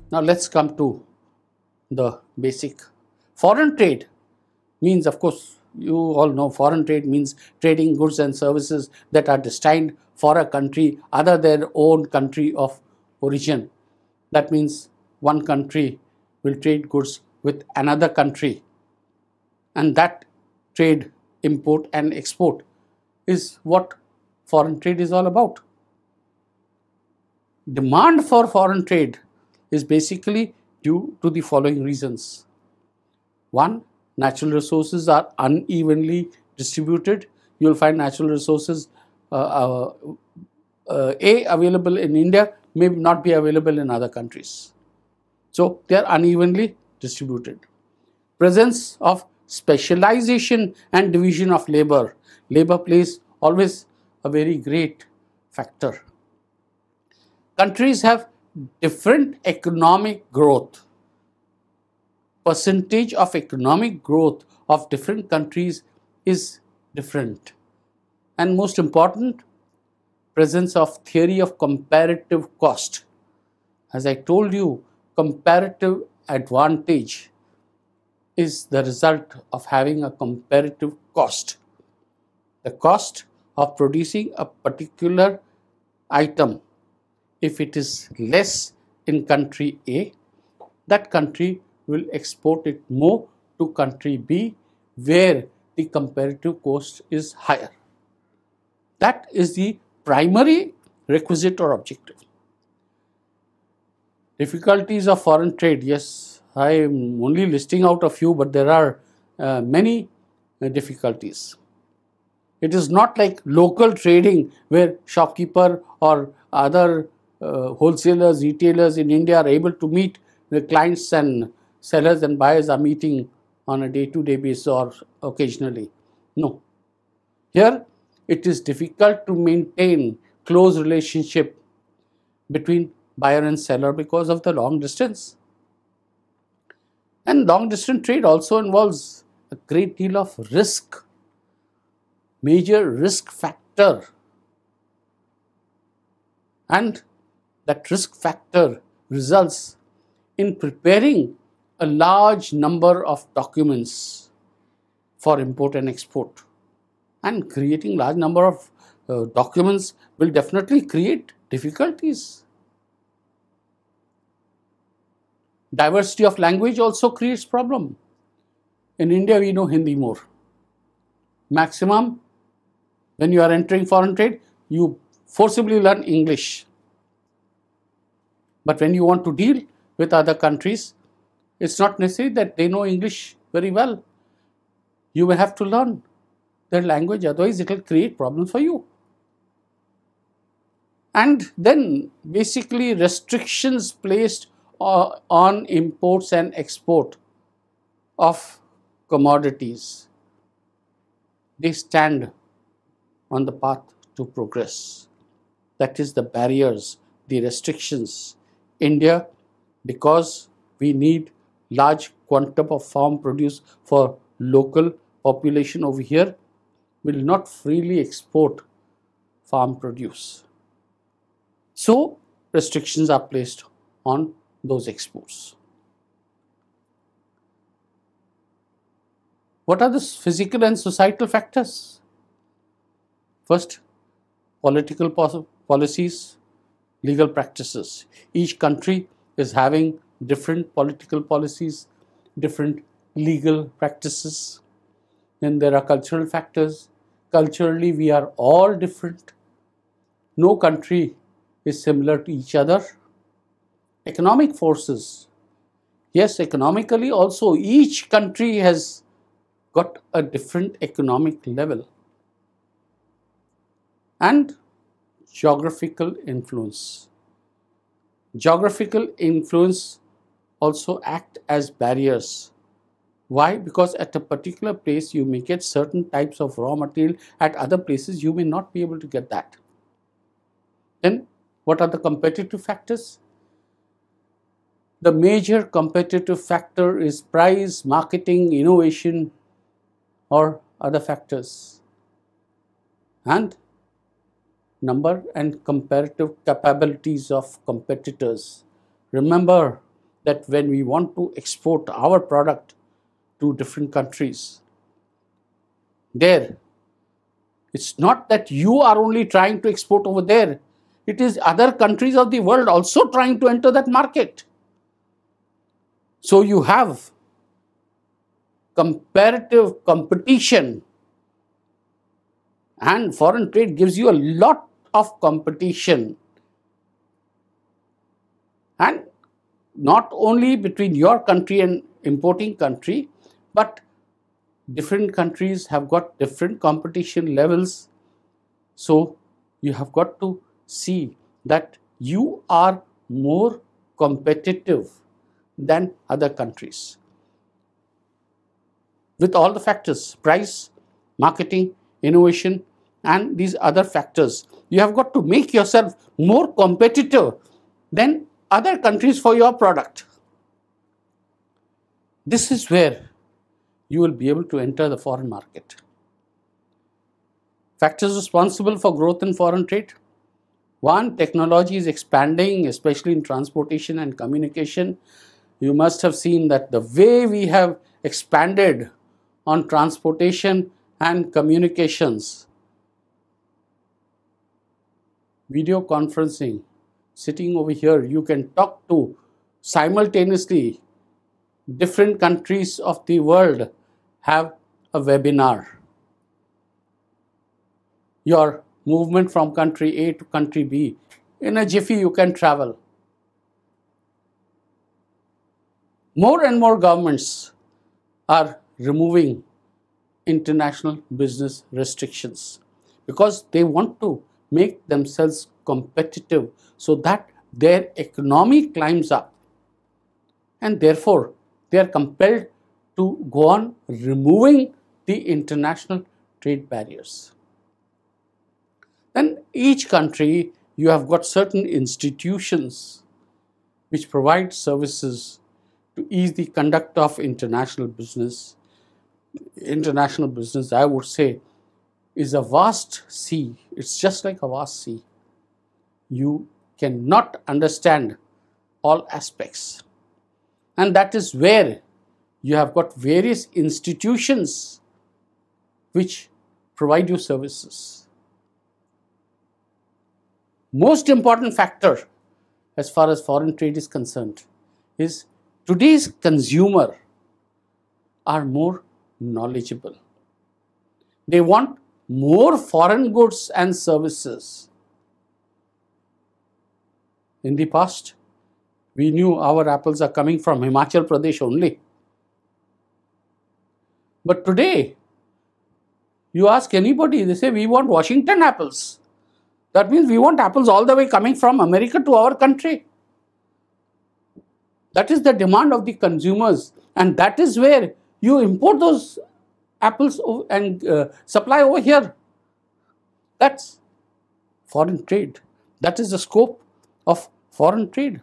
Now let's come to the basic. Foreign trade means, of course, you all know foreign trade means trading goods and services that are destined for a country other than their own country of origin. That means one country will trade goods with another country, and that trade, import and export, is what foreign trade is all about. Demand for foreign trade is basically due to the following reasons. One, natural resources are unevenly distributed. You will find natural resources available in India may not be available in other countries. So they are unevenly distributed. Presence of specialization and division of labor. Labor plays always a very great factor. Countries have different economic growth. Percentage of economic growth of different countries is different. And most important, presence of theory of comparative cost. As I told you, comparative advantage is the result of having a comparative cost. The cost of producing a particular item, if it is less in country A, that country will export it more to country B, where the comparative cost is higher. That is the primary requisite or objective. Difficulties of foreign trade. Yes, I am only listing out a few, but there are many difficulties. It is not like local trading where shopkeeper or other wholesalers, retailers in India are able to meet the clients, and sellers and buyers are meeting on a day-to-day basis or occasionally. No. Here it is difficult to maintain close relationship between buyer and seller because of the long distance. And long distance trade also involves a great deal of risk, major risk factor. And that risk factor results in preparing a large number of documents for import and export. And creating large number of documents will definitely create difficulties. Diversity of language also creates problem. In India, we know Hindi more. Maximum, when you are entering foreign trade, you forcibly learn English. But when you want to deal with other countries, it's not necessary that they know English very well. You will have to learn their language, otherwise it will create problems for you. And then basically restrictions placed on imports and export of commodities. They stand on the path to progress. That is the barriers, the restrictions. India, because we need large quantum of farm produce for local population over here, will not freely export farm produce. So restrictions are placed on those exports. What are the physical and societal factors? First, political policies, legal practices. Each country is having different political policies, different legal practices. Then there are cultural factors. Culturally, we are all different. No country is similar to each other. Economic forces. Yes, economically also each country has got a different economic level. And geographical influence. Geographical influence also act as barriers. Why? Because at a particular place you may get certain types of raw material, at other places you may not be able to get that. Then what are the competitive factors? The major competitive factor is price, marketing, innovation, or other factors. And number and comparative capabilities of competitors. Remember, that when we want to export our product to different countries, there, it's not that you are only trying to export over there. It is other countries of the world also trying to enter that market. So you have comparative competition, and foreign trade gives you a lot of competition, and not only between your country and importing country, but different countries have got different competition levels. So you have got to see that you are more competitive than other countries with all the factors: price, marketing, innovation, and these other factors. You have got to make yourself more competitive than other countries for your product. This is where you will be able to enter the foreign market. Factors responsible for growth in foreign trade. One, technology is expanding, especially in transportation and communication. You must have seen that the way we have expanded on transportation and communications. Video conferencing, sitting over here, you can talk to simultaneously different countries of the world, have a webinar. Your movement from country A to country B, in a jiffy you can travel. More and more governments are removing international business restrictions because they want to make themselves competitive so that their economy climbs up, and therefore they are compelled to go on removing the international trade barriers. Then each country, you have got certain institutions which provide services to ease the conduct of international business. International business, I would say, is a vast sea. It's just like a vast sea. You cannot understand all aspects. And that is where you have got various institutions which provide you services. Most important factor as far as foreign trade is concerned is today's consumer are more knowledgeable. They want more foreign goods and services. In the past, we knew our apples are coming from Himachal Pradesh only. But today, you ask anybody, they say, we want Washington apples. That means we want apples all the way coming from America to our country. That is the demand of the consumers, and that is where you import those apples and supply over here. That's foreign trade. That is the scope of foreign trade.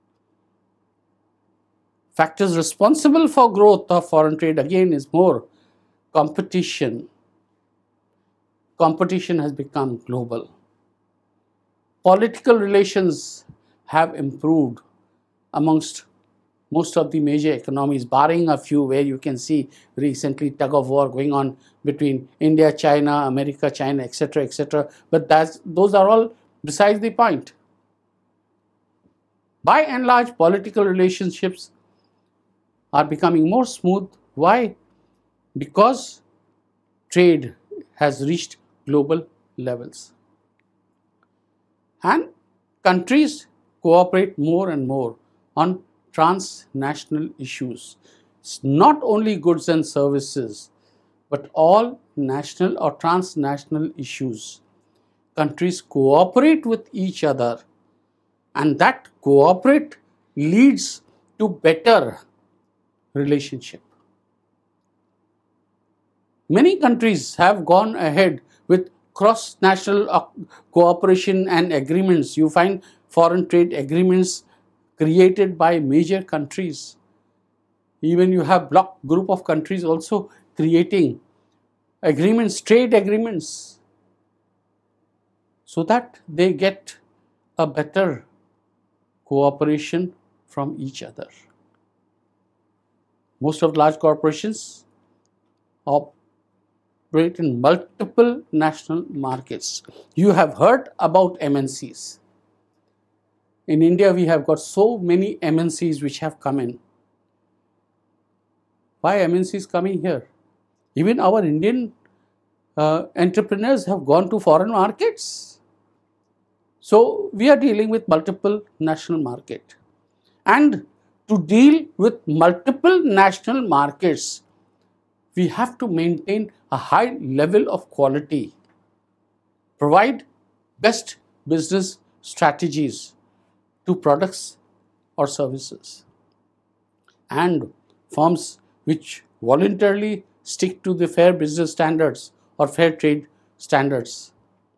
Factors responsible for growth of foreign trade again is more competition. Competition has become global. Political relations have improved amongst most of the major economies, barring a few where you can see recently tug of war going on between India, China, America, China, etc., etc. But those are all besides the point. By and large, political relationships are becoming more smooth. Why? Because trade has reached global levels. And countries cooperate more and more on transnational issues. It's not only goods and services, but all national or transnational issues. Countries cooperate with each other, and that cooperate leads to better relationship. Many countries have gone ahead with cross-national cooperation and agreements. You find foreign trade agreements created by major countries. Even you have bloc group of countries also creating agreements, trade agreements, so that they get a better cooperation from each other. Most of large corporations operate in multiple national markets. You have heard about MNCs. In India, we have got so many MNCs which have come in. Why MNCs coming here? Even our Indian entrepreneurs have gone to foreign markets. So we are dealing with multiple national market. And to deal with multiple national markets, we have to maintain a high level of quality, provide best business strategies to products or services. And firms which voluntarily stick to the fair business standards or fair trade standards,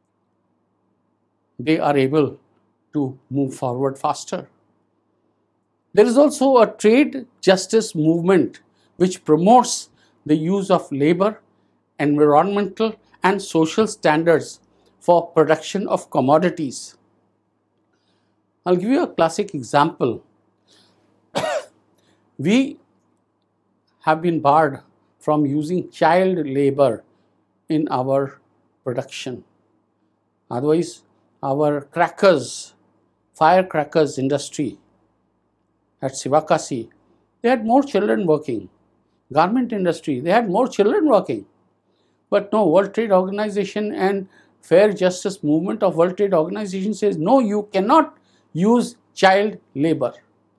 they are able to move forward faster. There is also a trade justice movement which promotes the use of labor, environmental and social standards for production of commodities. I'll give you a classic example. We have been barred from using child labor in our production. Otherwise, our firecrackers industry at Sivakasi, they had more children working. Garment industry, they had more children working. But no, World Trade Organization and Fair Justice Movement of World Trade Organization says, no, you cannot use child labor.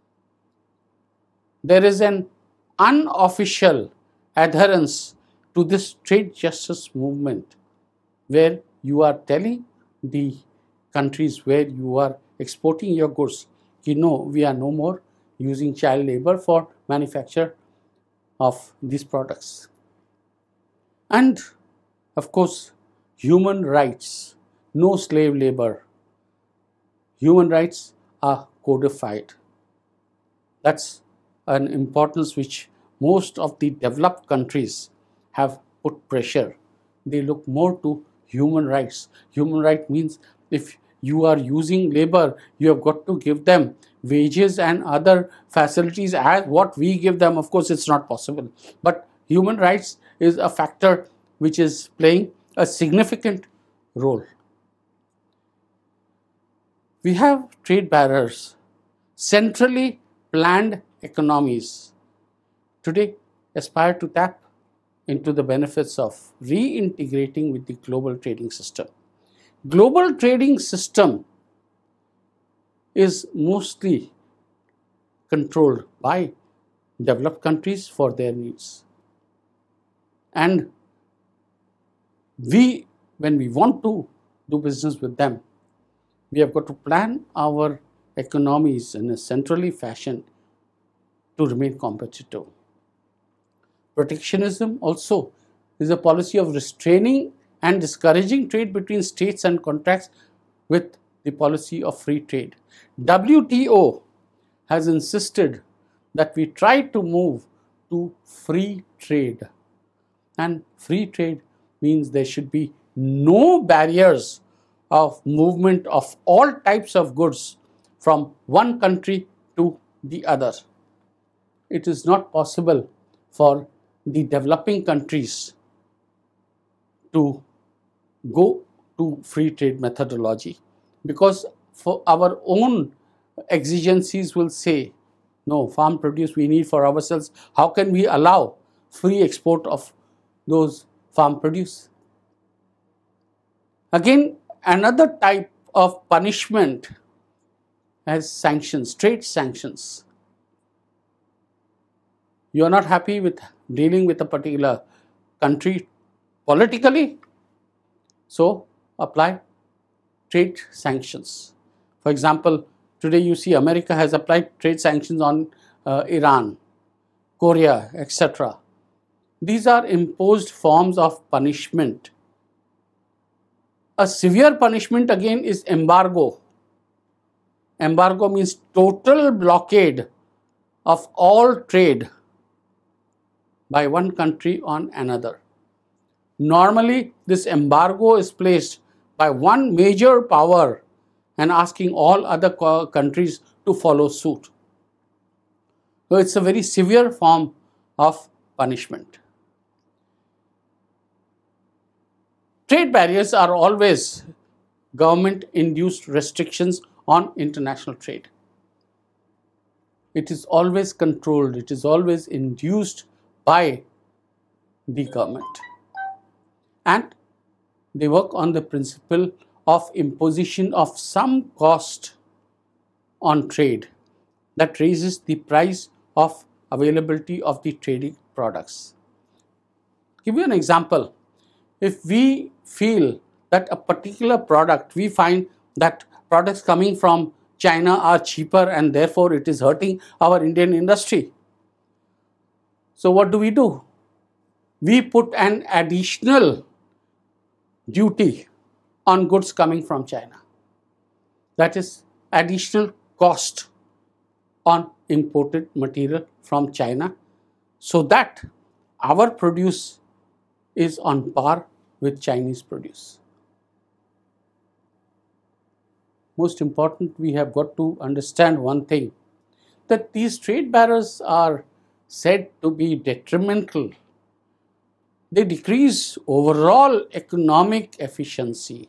There is an unofficial adherence to this trade justice movement where you are telling the countries where you are exporting your goods, no, we are no more using child labor for manufacture of these products. And of course, human rights, no slave labor. Human rights are codified. That's an importance which most of the developed countries have put pressure. They look more to human rights. Human right means if you are using labor, you have got to give them wages and other facilities as what we give them. Of course, it's not possible. But human rights is a factor which is playing a significant role. We have trade barriers, centrally planned economies today aspire to tap into the benefits of reintegrating with the global trading system. Global trading system is mostly controlled by developed countries for their needs. And when we want to do business with them, we have got to plan our economies in a centrally fashion to remain competitive. Protectionism also is a policy of restraining and discouraging trade between states and contracts with the policy of free trade. WTO has insisted that we try to move to free trade. And free trade means there should be no barriers of movement of all types of goods from one country to the other. It is not possible for the developing countries to go to free trade methodology, because for our own exigencies will say, no, farm produce we need for ourselves. How can we allow free export of those farm produce? Again, another type of punishment as sanctions, trade sanctions. You are not happy with dealing with a particular country politically, so apply trade sanctions. For example, today you see America has applied trade sanctions on Iran, Korea, etc. These are imposed forms of punishment. A severe punishment again is embargo. Embargo means total blockade of all trade by one country on another. Normally, this embargo is placed by one major power and asking all other countries to follow suit. So, it's a very severe form of punishment. Trade barriers are always government-induced restrictions on international trade. It is always controlled, it is always induced by the government. And they work on the principle of imposition of some cost on trade that raises the price of availability of the traded products. Give you an example. If we feel that a particular product, we find that products coming from China are cheaper and therefore it is hurting our Indian industry. So what do? We put an additional duty on goods coming from China. That is additional cost on imported material from China, so that our produce is on par with Chinese produce. Most important, we have got to understand one thing, that these trade barriers are said to be detrimental. They decrease overall economic efficiency.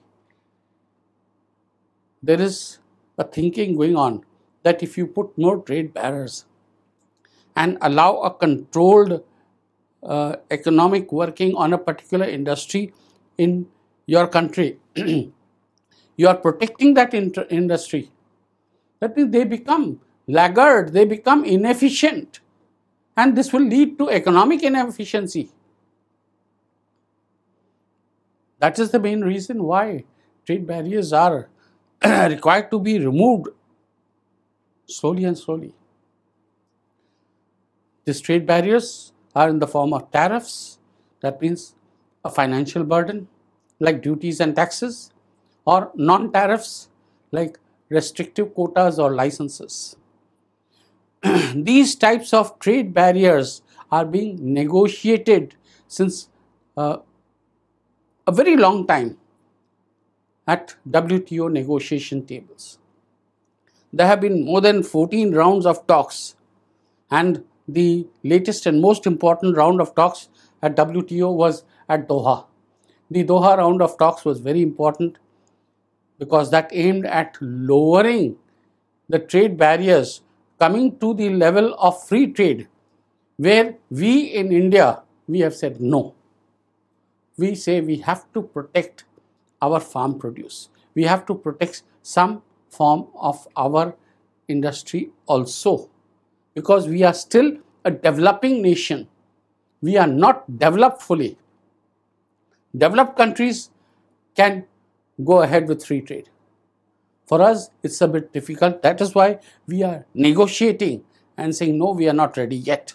There is a thinking going on that if you put more trade barriers and allow a controlled economic working on a particular industry in your country, you are protecting that industry. That means they become laggard, they become inefficient, and this will lead to economic inefficiency. That is the main reason why trade barriers are required to be removed slowly and slowly. These trade barriers are in the form of tariffs, that means a financial burden like duties and taxes, or non-tariffs like restrictive quotas or licenses. These types of trade barriers are being negotiated since a very long time at WTO negotiation tables. There have been more than 14 rounds of talks, and the latest and most important round of talks at WTO was at Doha. The Doha round of talks was very important because that aimed at lowering the trade barriers, coming to the level of free trade, where we in India, we have said no. We say we have to protect our farm produce. We have to protect some form of our industry also, because we are still a developing nation. We are not developed fully. Developed countries can go ahead with free trade. For us, it's a bit difficult. That is why we are negotiating and saying, no, we are not ready yet.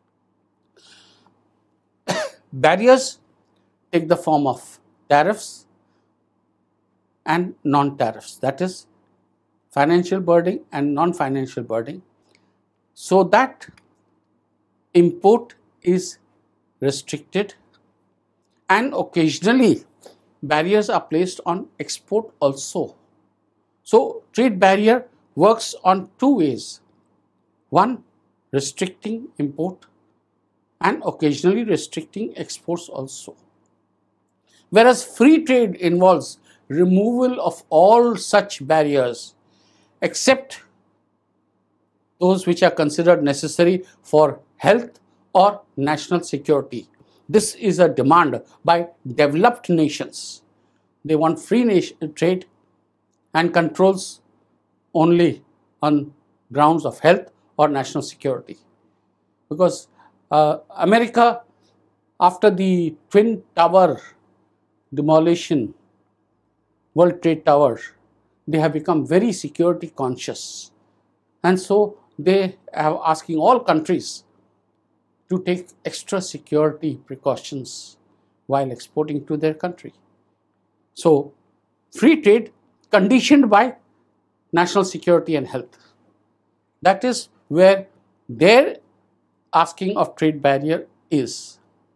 Barriers take the form of tariffs and non-tariffs, that is financial burden and non-financial burden, so that import is restricted, and occasionally barriers are placed on export also. So trade barrier works on two ways. One, restricting import, and occasionally restricting exports also. Whereas free trade involves removal of all such barriers except those which are considered necessary for health or national security. This is a demand by developed nations. They want free trade and controls only on grounds of health or national security. Because America, after the Twin Tower demolition, World Trade Tower, they have become very security conscious, and so they are asking all countries to take extra security precautions while exporting to their country. So free trade conditioned by national security and health. That is where their asking of trade barrier is.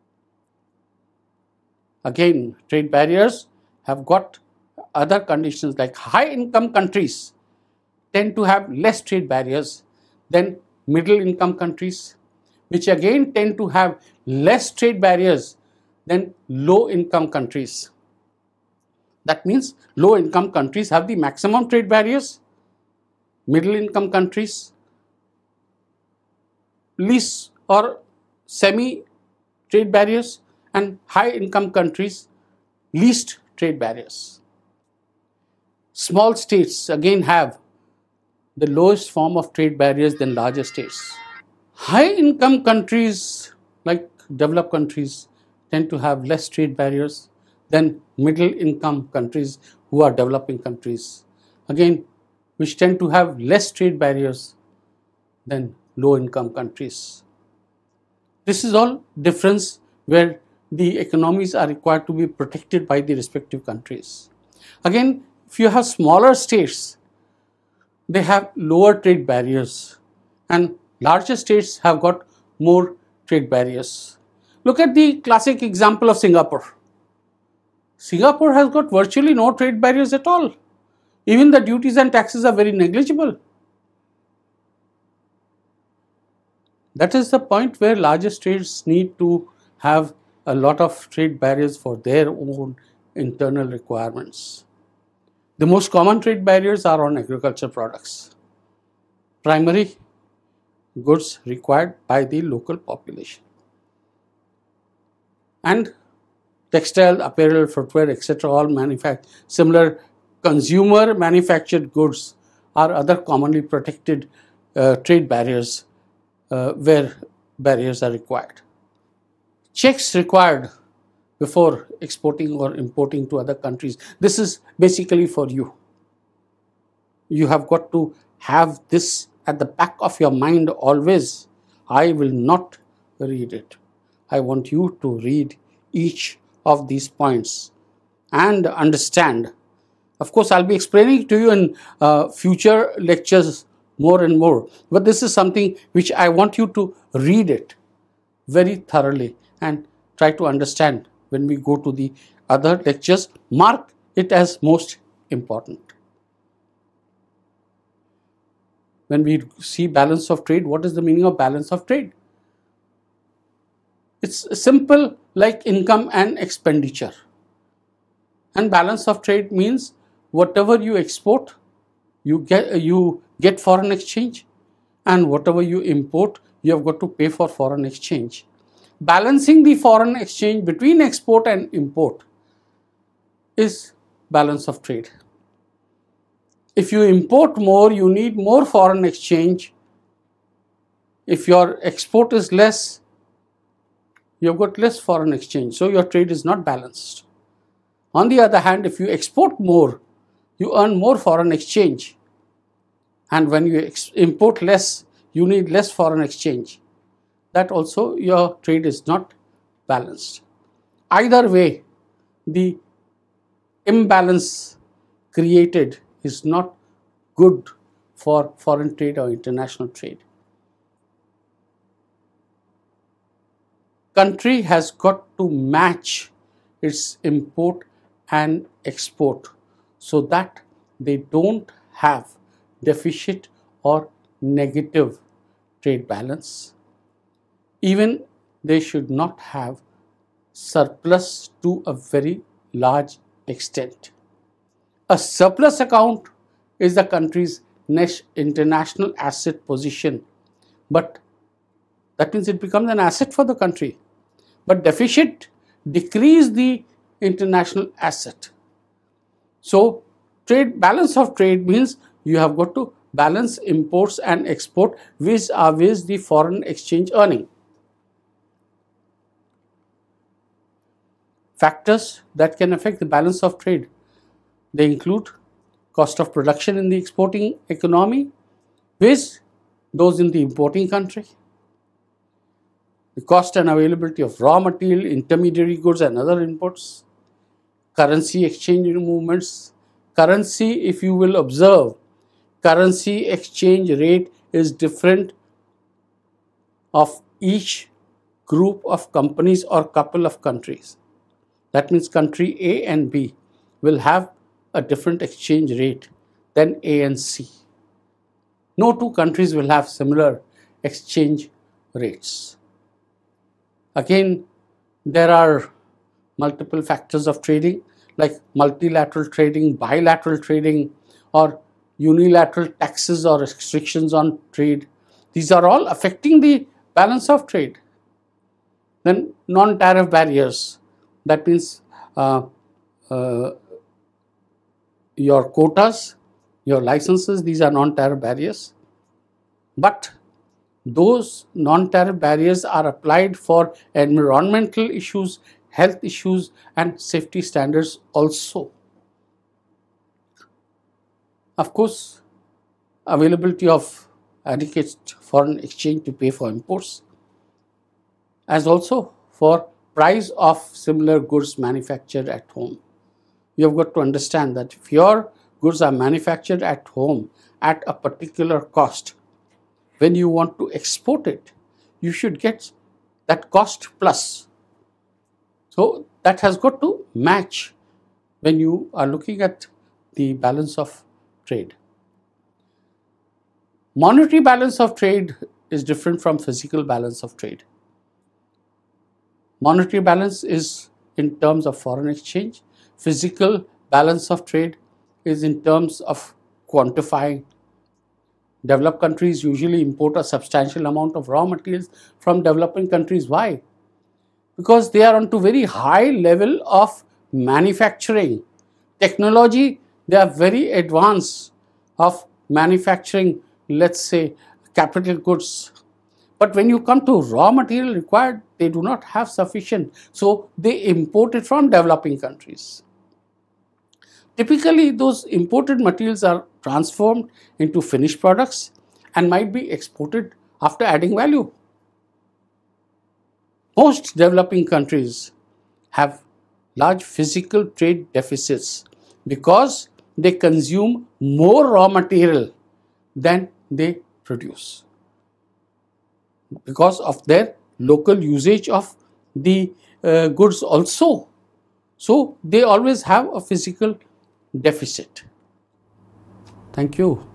Again, trade barriers have got other conditions, like high income countries tend to have less trade barriers than middle income countries, which again tend to have less trade barriers than low income countries. That means low income countries have the maximum trade barriers, middle income countries least or semi trade barriers, and high income countries least trade barriers. Small states again have the lowest form of trade barriers than larger states. High income countries like developed countries tend to have less trade barriers than middle income countries who are developing countries, again which tend to have less trade barriers than low income countries. This is all difference where the economies are required to be protected by the respective countries. Again, if you have smaller states, they have lower trade barriers, and larger states have got more trade barriers. Look at the classic example of Singapore. Singapore has got virtually no trade barriers at all. Even the duties and taxes are very negligible. That is the point where larger states need to have a lot of trade barriers for their own internal requirements. The most common trade barriers are on agriculture products, primary goods required by the local population, and textile, apparel, footwear, etc. all similar consumer manufactured goods are other commonly protected trade barriers where barriers are required. Checks required before exporting or importing to other countries. This is basically for you. You have got to have this at the back of your mind always. I will not read it. I want you to read each of these points and understand. Of course, I'll be explaining to you in future lectures more and more, but this is something which I want you to read it very thoroughly and try to understand. When we go to the other lectures, mark it as most important. When we see balance of trade, what is the meaning of balance of trade? It's simple like income and expenditure. And balance of trade means whatever you export, you get foreign exchange, and whatever you import, you have got to pay for foreign exchange. Balancing the foreign exchange between export and import is balance of trade. If you import more, you need more foreign exchange. If your export is less, you have got less foreign exchange, so your trade is not balanced. On the other hand, if you export more, you earn more foreign exchange, and when you import less, you need less foreign exchange. That also your trade is not balanced. Either way, the imbalance created is not good for foreign trade or international trade. Country has got to match its import and export so that they don't have deficit or negative trade balance. Even they should not have surplus to a very large extent. A surplus account is the country's net international asset position, but that means it becomes an asset for the country. But deficit decrease the international asset. So balance of trade means you have got to balance imports and export vis-a-vis the foreign exchange earning. Factors that can affect the balance of trade, they include cost of production in the exporting economy with those in the importing country, the cost and availability of raw material, intermediary goods and other inputs, currency exchange movements. Currency, if you will observe, currency exchange rate is different of each group of companies or couple of countries. That means country A and B will have a different exchange rate than A and C. No two countries will have similar exchange rates. Again, there are multiple factors of trading like multilateral trading, bilateral trading, or unilateral taxes or restrictions on trade. These are all affecting the balance of trade. Then non-tariff barriers, that means your quotas, your licenses, these are non-tariff barriers. But those non-tariff barriers are applied for environmental issues, health issues, and safety standards also. Of course, availability of adequate foreign exchange to pay for imports, as also for price of similar goods manufactured at home. You have got to understand that if your goods are manufactured at home at a particular cost, when you want to export it, you should get that cost plus. So that has got to match when you are looking at the balance of trade. Monetary balance of trade is different from physical balance of trade. Monetary balance is in terms of foreign exchange. Physical balance of trade is in terms of quantifying. Developed countries usually import a substantial amount of raw materials from developing countries. Why? Because they are onto very high level of manufacturing. Technology, they are very advanced of manufacturing, let's say, capital goods. But when you come to raw material required, they do not have sufficient. So they import it from developing countries. Typically, those imported materials are transformed into finished products and might be exported after adding value. Most developing countries have large physical trade deficits because they consume more raw material than they produce because of their local usage of the goods also. So they always have a physical deficit. Thank you.